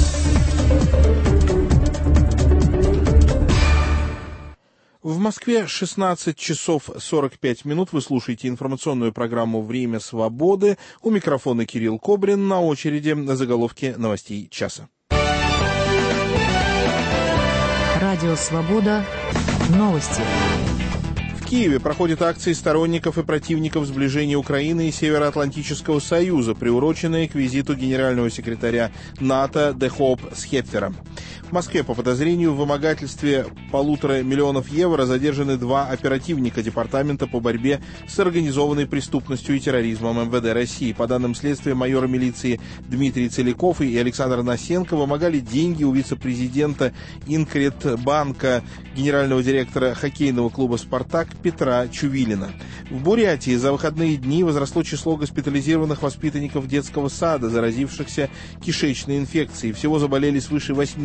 В Москве шестнадцать часов сорок пять минут. Вы слушаете информационную программу «Время свободы». У микрофона Кирилл Кобрин. На очереди заголовки новостей часа. Радио «Свобода». Новости. В Киеве проходят акции сторонников и противников сближения Украины и Североатлантического союза, приуроченные к визиту генерального секретаря НАТО Де Хоуп Схепфера. В Москве по подозрению в вымогательстве полутора миллионов евро задержаны два оперативника Департамента по борьбе с организованной преступностью и терроризмом эм вэ дэ России. По данным следствия, майоры милиции Дмитрий Целиков и Александр Насенко вымогали деньги у вице-президента Инкредбанка, генерального директора хоккейного клуба «Спартак» Петра Чувилина. В Бурятии за выходные дни возросло число госпитализированных воспитанников детского сада, заразившихся кишечной инфекцией. Всего заболели свыше восемьдесят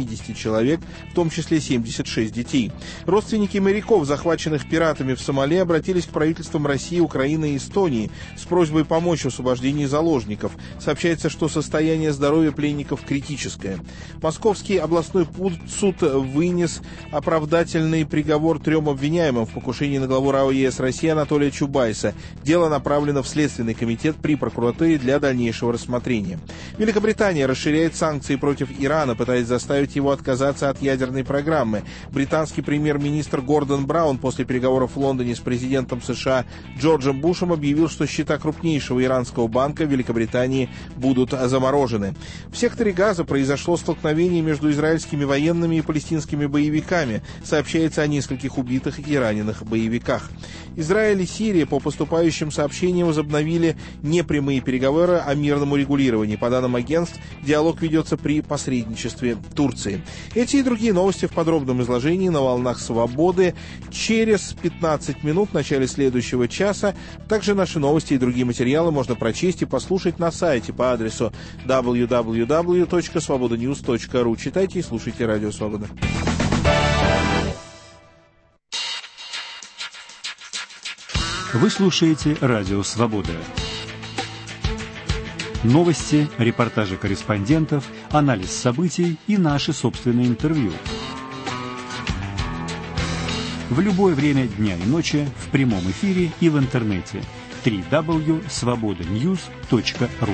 семидесяти человек, в том числе семьдесят шесть детей. Родственники моряков, захваченных пиратами в Сомали, обратились к правительствам России, Украины и Эстонии с просьбой помочь в освобождении заложников. Сообщается, что состояние здоровья пленников критическое. Московский областной суд вынес оправдательный приговор трем обвиняемым в покушении на главу РАО ЕС России Анатолия Чубайса. Дело направлено в Следственный комитет при прокуратуре для дальнейшего рассмотрения. Великобритания расширяет санкции против Ирана, пытаясь заставить его отказаться от ядерной программы. Британский премьер-министр Гордон Браун после переговоров в Лондоне с президентом США Джорджем Бушем объявил, что счета крупнейшего иранского банка в Великобритании будут заморожены. В секторе Газа произошло столкновение между израильскими военными и палестинскими боевиками. Сообщается о нескольких убитых и раненых боевиках. Израиль и Сирия по поступающим сообщениям возобновили непрямые переговоры о мирном урегулировании. По данным агентств, диалог ведется при посредничестве Турции. Эти и другие новости в подробном изложении на волнах «Свободы» через пятнадцать минут в начале следующего часа. Также наши новости и другие материалы можно прочесть и послушать на сайте по адресу дабл ю дабл ю дабл ю точка свобода ньюс точка ру. Читайте и слушайте Радио Свобода. Вы слушаете Радио Свобода. Новости, репортажи корреспондентов, анализ событий и наши собственные интервью. В любое время дня и ночи в прямом эфире и в интернете. дабл ю дабл ю дабл ю точка свобода ньюс точка ру.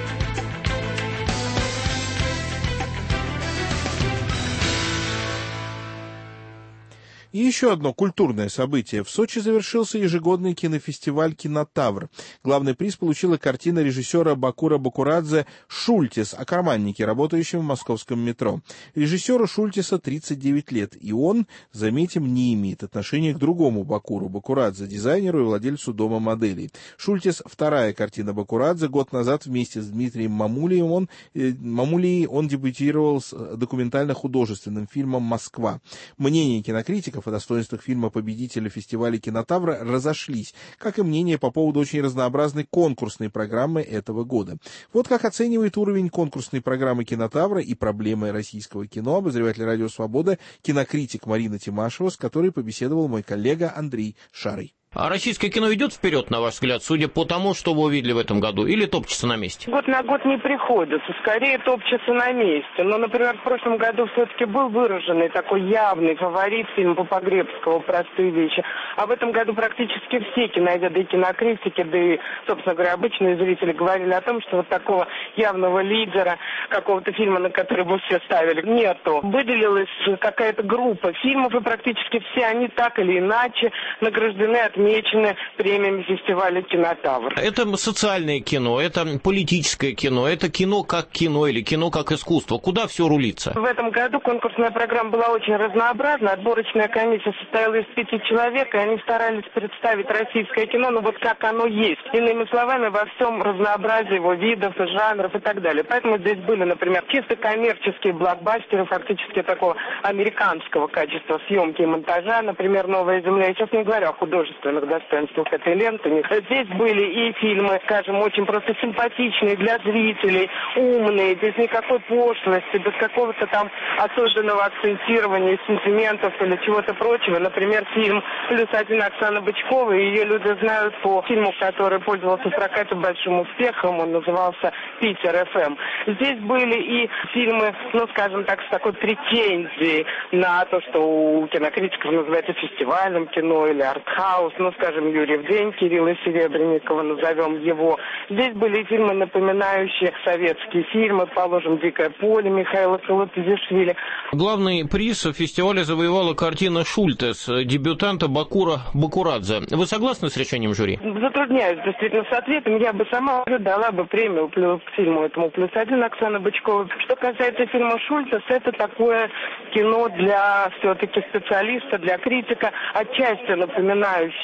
И еще одно культурное событие. В Сочи завершился ежегодный кинофестиваль «Кинотавр». Главный приз получила картина режиссера Бакура Бакурадзе «Шультес» о карманнике, работающем в московском метро. Режиссеру Шультеса тридцать девять лет, и он, заметим, не имеет отношения к другому Бакуру Бакурадзе, дизайнеру и владельцу дома моделей. «Шультес» — вторая картина Бакурадзе. Год назад вместе с Дмитрием Мамулием он, э, Мамулией он дебютировал с документально-художественным фильмом «Москва». Мнение кинокритиков о достоинствах фильма победителя фестиваля «Кинотавра» разошлись, как и мнение по поводу очень разнообразной конкурсной программы этого года. Вот как оценивает уровень конкурсной программы «Кинотавра» и проблемы российского кино обозреватель «Радио Свобода», кинокритик Марина Тимашева, с которой побеседовал мой коллега Андрей Шарый. А российское кино идет вперед, на ваш взгляд, судя по тому, что вы увидели в этом году, или топчется на месте? Год на год не приходится, скорее топчется на месте. Но, например, в прошлом году все-таки был выраженный такой явный фаворит фильм Попогребского «Простые вещи». А в этом году практически все киноведы и кинокритики, да и, собственно говоря, обычные зрители говорили о том, что вот такого явного лидера, какого-то фильма, на который бы все ставили, нету. Выделилась какая-то группа фильмов, и практически все они так или иначе награждены, отмечены премиями фестиваля «Кинотавр». Это социальное кино, это политическое кино, это кино как кино или кино как искусство. Куда все рулится? В этом году конкурсная программа была очень разнообразна. Отборочная комиссия состояла из пяти человек, и они старались представить российское кино, ну вот как оно есть. Иными словами, во всем разнообразии его видов, жанров и так далее. Поэтому здесь были, например, чисто коммерческие блокбастеры, фактически такого американского качества съемки и монтажа, например, «Новая земля». Я сейчас не говорю о художественных достоинствах этой ленты. Здесь были и фильмы, скажем, очень просто симпатичные для зрителей, умные, без никакой пошлости, без какого-то там особенного акцентирования, сентиментов или чего-то прочего. Например, фильм «Плюс один» Оксаны Бычковой. Ее люди знают по фильму, который пользовался в прокате большим успехом. Он назывался «Питер эф эм». Здесь были и фильмы, ну, скажем так, с такой претензией на то, что у кинокритиков называется фестивальным кино или артхаус, ну, скажем, «Юрьев день» Кирилла Серебренникова, назовем его. Здесь были фильмы, напоминающие советские фильмы, положим, «Дикое поле» Михаила Калатизишвили. Главный приз фестиваля завоевала картина «Шультес» дебютанта Бакура Бакурадзе. Вы согласны с решением жюри? Затрудняюсь действительно с ответом. Я бы сама уже дала бы премию к фильму этому «Плюс один» Оксаны Бычковой. Что касается фильма «Шультес», это такое кино для все-таки специалиста, для критика, отчасти напоминающее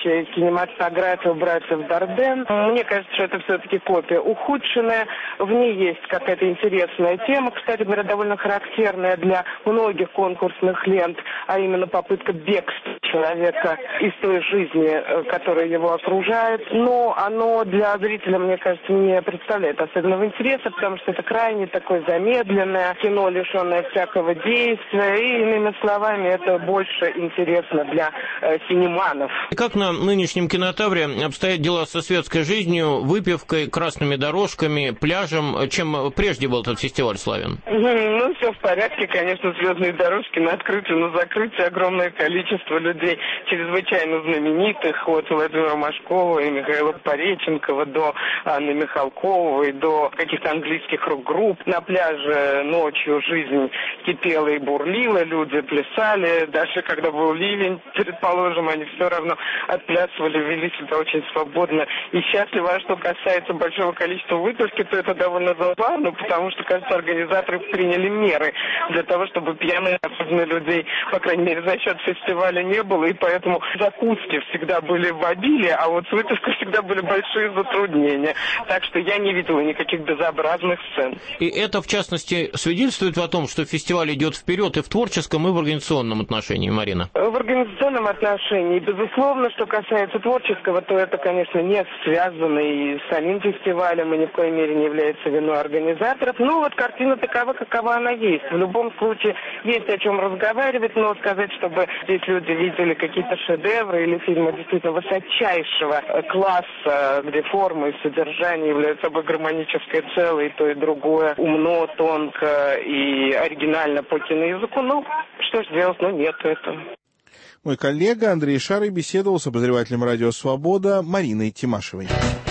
потрясающая кинематография братьев Дарден. Мне кажется, что это все-таки копия ухудшенная. В ней есть какая-то интересная тема, кстати говоря, довольно характерная для многих конкурсных лент, а именно попытка бегства человека из той жизни, которая его окружает. Но оно для зрителя, мне кажется, не представляет особенного интереса, потому что это крайне такое замедленное кино, лишенное всякого действия, и, иными словами, это больше интересно для э, синеманов. Как на нынешнем кинотавре обстоят дела со светской жизнью, выпивкой, красными дорожками, пляжем, чем прежде был этот фестиваль славен? Ну, все в порядке, конечно, звездные дорожки на открытие, на закрытие, огромное количество людей, чрезвычайно знаменитых, от Владимира Машкова и Михаила Пореченкова до Анны Михалковой, до каких-то английских рок-групп. На пляже ночью жизнь кипела и бурлила, люди плясали, даже когда был ливень, предположим, они все равно отплясывали, вели себя очень свободно и счастливо. А что касается большого количества выпивки, то это довольно забавно, потому что, кажется, организаторы приняли меры для того, чтобы пьяных людей, по крайней мере, за счет фестиваля не было, и поэтому закуски всегда были в обилии, а вот с выпивкой всегда были большие затруднения. Так что я не видела никаких безобразных сцен. И это, в частности, свидетельствует о том, что фестиваль идет вперед и в творческом, и в организационном отношении, Марина? В организационном отношении, безусловно, что касается творческого, то это, конечно, не связано и с самим фестивалем, и ни в коей мере не является виной организаторов. Ну, вот картина такова, какова она есть. В любом случае, есть о чем разговаривать, но сказать, чтобы здесь люди видели какие-то шедевры или фильмы действительно высочайшего класса, где форма и содержание являются собой гармоническое целое, и то, и другое умно, тонко и оригинально по киноязыку, ну, что ж делать, ну, нет этого. Мой коллега Андрей Шарый беседовал с обозревателем «Радио Свобода» Мариной Тимашевой.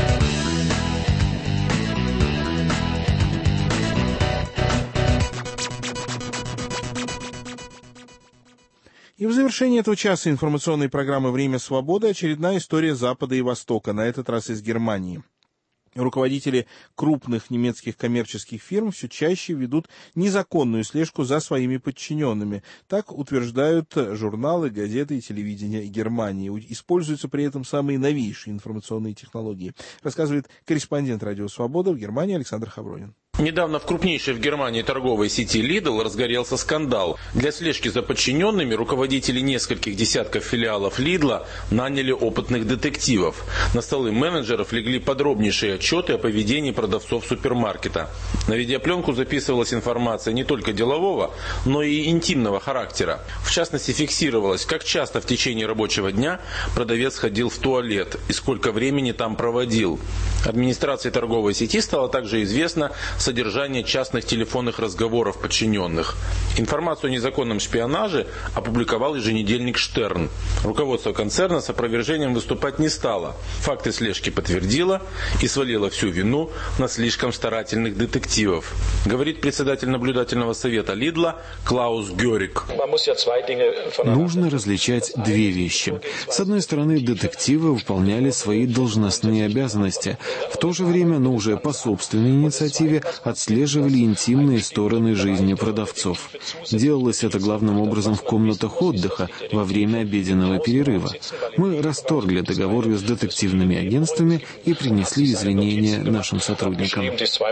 И в завершении этого часа информационной программы «Время свободы» очередная история Запада и Востока, на этот раз из Германии. Руководители крупных немецких коммерческих фирм все чаще ведут незаконную слежку за своими подчиненными. Так утверждают журналы, газеты и телевидение Германии. Используются при этом самые новейшие информационные технологии. Рассказывает корреспондент «Радио Свобода» в Германии Александр Хавронин. Недавно в крупнейшей в Германии торговой сети Lidl разгорелся скандал. Для слежки за подчиненными руководители нескольких десятков филиалов Lidl наняли опытных детективов. На столы менеджеров легли подробнейшие отчеты о поведении продавцов супермаркета. На видеопленку записывалась информация не только делового, но и интимного характера. В частности, фиксировалось, как часто в течение рабочего дня продавец ходил в туалет и сколько времени там проводил. Администрации торговой сети стало также известно содержание частных телефонных разговоров подчиненных. Информацию о незаконном шпионаже опубликовал еженедельник «Штерн». Руководство концерна с опровержением выступать не стало. Факты слежки подтвердило и свалило всю вину на слишком старательных детективов, говорит председатель наблюдательного совета Lidl Клаус Гёрик. Нужно различать две вещи. С одной стороны, детективы выполняли свои должностные обязанности. В то же время, но уже по собственной инициативе, отслеживали интимные стороны жизни продавцов. Делалось это главным образом в комнатах отдыха во время обеденного перерыва. Мы расторгли договоры с детективными агентствами и принесли извинения нашим сотрудникам.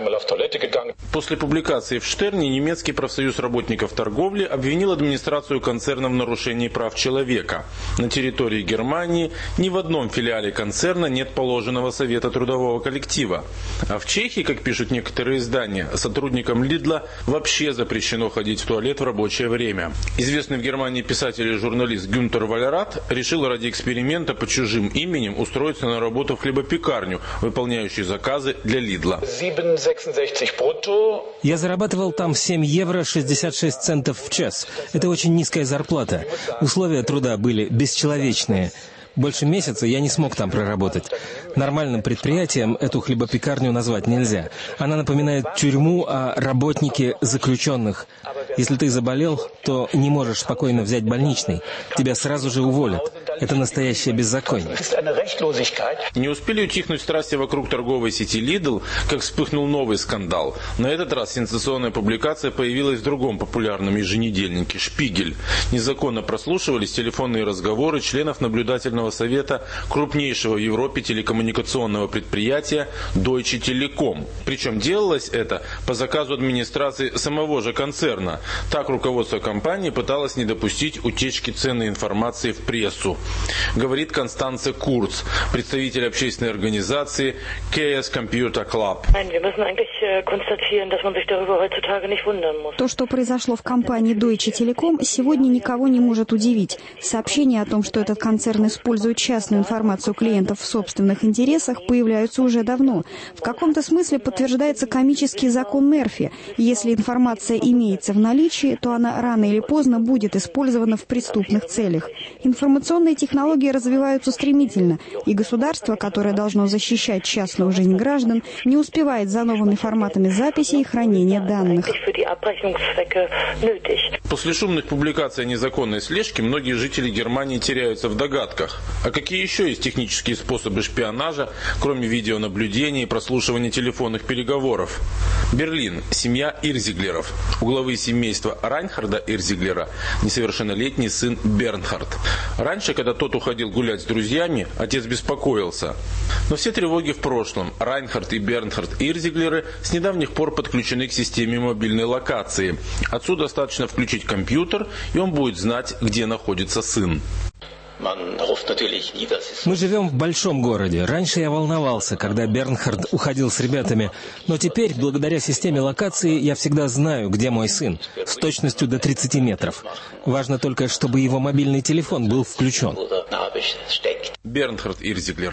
После публикации в «Штерне» немецкий профсоюз работников торговли обвинил администрацию концерна в нарушении прав человека. На территории Германии ни в одном филиале концерна нет положенного совета трудового коллектива. А в Чехии, как пишут некоторые издания, сотрудникам Lidl вообще запрещено ходить в туалет в рабочее время. Известный в Германии писатель и журналист Гюнтер Вальрат решил ради эксперимента под чужим именем устроиться на работу в хлебопекарню, выполняющую заказы для Lidl. Я зарабатывал там семь евро шестьдесят шесть центов в час. Это очень низкая зарплата. Условия труда были бесчеловечные. Больше месяца я не смог там проработать. Нормальным предприятием эту хлебопекарню назвать нельзя. Она напоминает тюрьму, а работники заключенных. Если ты заболел, то не можешь спокойно взять больничный. Тебя сразу же уволят. Это настоящее беззаконие. Не успели утихнуть страсти вокруг торговой сети Lidl, как вспыхнул новый скандал. На этот раз сенсационная публикация появилась в другом популярном еженедельнике «Шпигель». Незаконно прослушивались телефонные разговоры членов наблюдательного совета крупнейшего в Европе телекоммуникационного предприятия Deutsche Telekom. Причем делалось это по заказу администрации самого же концерна. Так руководство компании пыталось не допустить утечки ценной информации в прессу. Говорит Констанце Курц, представитель общественной организации Chaos Computer Club. То, что произошло в компании Deutsche Telekom, сегодня никого не может удивить. Сообщения о том, что этот концерн использует частную информацию клиентов в собственных интересах, появляются уже давно. В каком-то смысле подтверждается комический закон Мерфи. Если информация имеется в наличии, то она рано или поздно будет использована в преступных целях. Информационные технологии развиваются стремительно, и государство, которое должно защищать частную жизнь граждан, не успевает за новыми форматами записи и хранения данных. После шумных публикаций о незаконной слежке многие жители Германии теряются в догадках. А какие еще есть технические способы шпионажа, кроме видеонаблюдения и прослушивания телефонных переговоров? Берлин. Семья Ирзиглеров. У главы семейства Райнхарда Ирзиглера несовершеннолетний сын Бернхард. Раньше, когда тот уходил гулять с друзьями, отец беспокоился. Но все тревоги в прошлом. Райнхард и Бернхард Ирзиглеры с недавних пор подключены к системе мобильной локации. Отцу достаточно включить компьютер, и он будет знать, где находится сын. Мы живем в большом городе. Раньше я волновался, когда Бернхард уходил с ребятами. Но теперь, благодаря системе локации, я всегда знаю, где мой сын. С точностью до тридцати метров. Важно только, чтобы его мобильный телефон был включен. Бернхард Ирзиглер.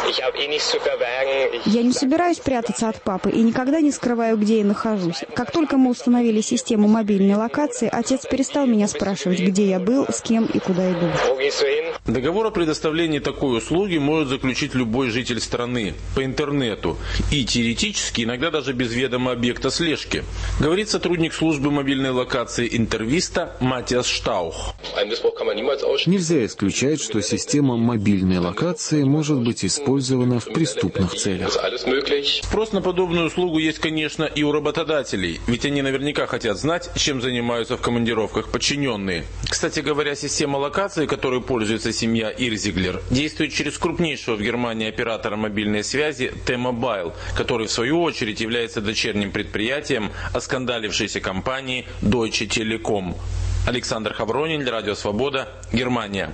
Я не собираюсь прятаться от папы и никогда не скрываю, где я нахожусь. Как только мы установили систему мобильной локации, отец перестал меня спрашивать, где я был, с кем и куда иду. Договор о предоставлении такой услуги может заключить любой житель страны по интернету и теоретически иногда даже без ведома объекта слежки, говорит сотрудник службы мобильной локации Интервиста Матиас Штаух. Нельзя исключать, что система мобильной локации может быть использована в преступных целях. Спрос на подобную услугу есть, конечно, и у работодателей, ведь они наверняка хотят знать, чем занимаются в командировках подчиненные. Кстати говоря, система локации, которой пользуется семья Ирзиглер, действует через крупнейшего в Германии оператора мобильной связи T-Mobile, который в свою очередь является дочерним предприятием оскандалившейся компании Deutsche Telekom. Александр Хавронин для Радио Свобода, Германия.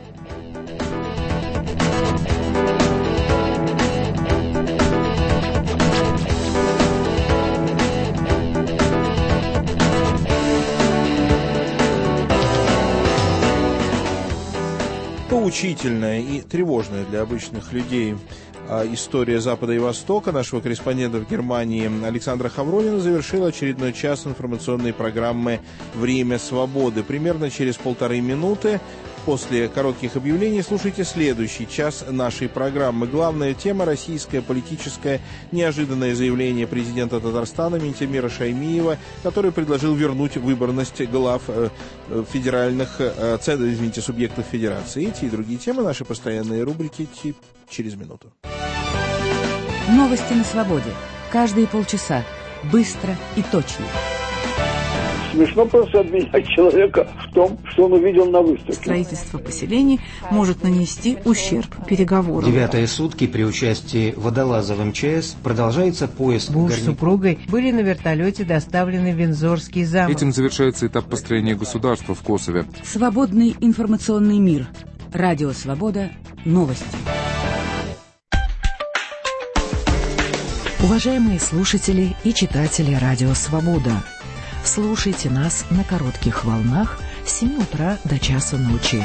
Поучительная и тревожная для обычных людей история Запада и Востока нашего корреспондента в Германии Александра Хавронина завершила очередной час информационной программы «Время свободы». Примерно через полторы минуты после коротких объявлений слушайте следующий час нашей программы. Главная тема – российское политическое неожиданное заявление президента Татарстана Ментимира Шаймиева, который предложил вернуть выборность глав э, федеральных, э, извините, субъектов федерации. Эти и другие темы, наши постоянные рубрики через минуту. Новости на свободе. Каждые полчаса. Быстро и точно. Смешно просто обвинять человека в том, что он увидел на выставке. Строительство поселений может нанести ущерб переговорам. Девятые сутки при участии водолазов МЧС продолжается поиск. Буш с супругой были на вертолете доставлены в Виндзорский замок. Этим завершается этап построения государства в Косове. Свободный информационный мир. Радио Свобода. Новости. Уважаемые слушатели и читатели Радио Свобода, слушайте нас на коротких волнах с семи утра до часа ночи.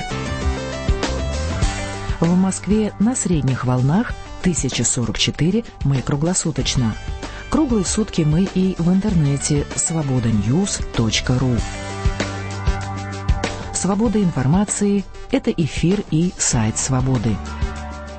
В Москве на средних волнах тысяча сорок четыре мы круглосуточно. Круглые сутки мы и в интернете свобода ньюс точка ру. Свобода информации – это эфир и сайт Свободы.